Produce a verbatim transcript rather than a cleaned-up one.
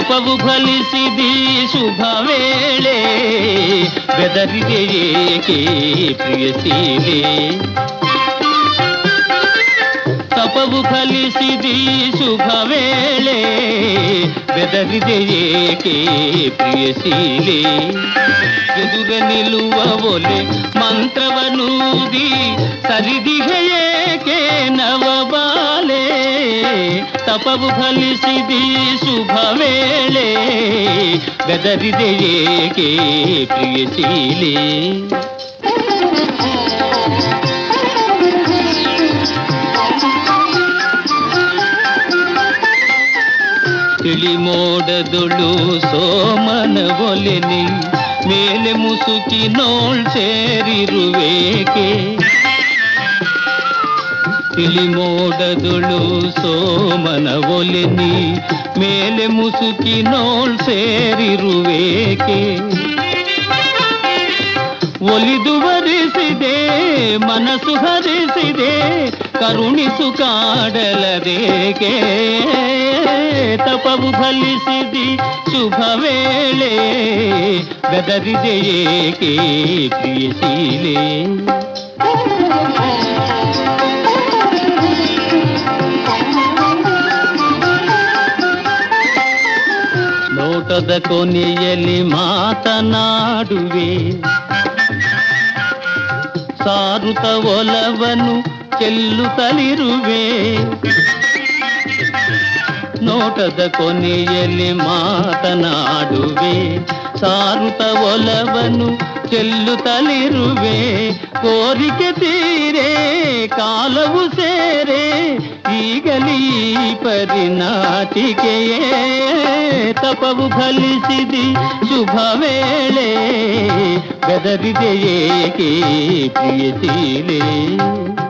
ತಪವು ಫಲಿಸಿದಿ ಶುಭ ವೇಳೆ ಬೆದರಿದೆ ಏಕೆ ಪ್ರಿಯಸೀಲೆ ತಪವು ಫಲಿಸಿದಿ ಶುಭ ವೇಳೆ ಬೆದರಿದೆ ಏಕೆ ಪ್ರಿಯಸೀಲೆ ಎದುರ ನಿಲ್ಲುವ ಒಲೆ ಮಂತ್ರವನೂದಿ ಸರಿದಿಗೆ ಏಕೆ ನವಬಾಲೆ ತಪವು ಫಲಿಸಿದಿ ಶುಭ ವೇಳೆ ಬೆದರಿದೆ ಏಕೆ ಪ್ರಿಯಸೀಲೆ ತಿಳಿ ಮೋಡದೊಳು ಸೋಮನ ಒಲೆನಿ ಮೇಲೆ ಮುಸುಕಿ ನೋಳ್ ಸೇರಿರುವೇಕೆ ತಿಳಿ ಮೋಡದೊಳು ಸೋಮನ ಒಲೆನಿ ಮೇಲೆ ಮುಸುಕಿ ನೋಳ್ ಸೇರಿರುವೇಕೆ ಒಲಿದು ವರಿಸಿದೆ ಮನಸ್ಸು ಹರಿಸಿದೆ ಕರುಣಿಸು ಕಾಡಲದೇಕೆ ತಪವು ಫಲಿಸಿದಿ ಶುಭ ವೇಳೆ ಬೆದರಿದೆ ಏಕೆ ಪ್ರಿಯಸೀಲೆ ನೋಟದ ಕೊನೆಯಲ್ಲಿ ಮಾತನಾಡುವೆ ಸಾರುತ ಒಲವನ್ನು ಚೆಲ್ಲುತ್ತಲಿರುವೆ ನೋಟದ ಕೊನೆಯಲ್ಲಿ ಮಾತನಾಡುವೆ ಸಾರುತ ಒಲವನ್ನು ಚೆಲ್ಲುತ್ತಲಿರುವೆ ಕೋರಿಕೆ ತೀರೆ ಕಾಲವು ಸೇರೆ ಈಗಲೀ ಪರಿನಾಟಿಕೆಯೇ ತಪವು ಫಲಿಸಿದಿ ಶುಭ ವೇಳೆ ಬೆದರಿದೆ ಏಕೆ ಪ್ರಿಯಸೀಲೆ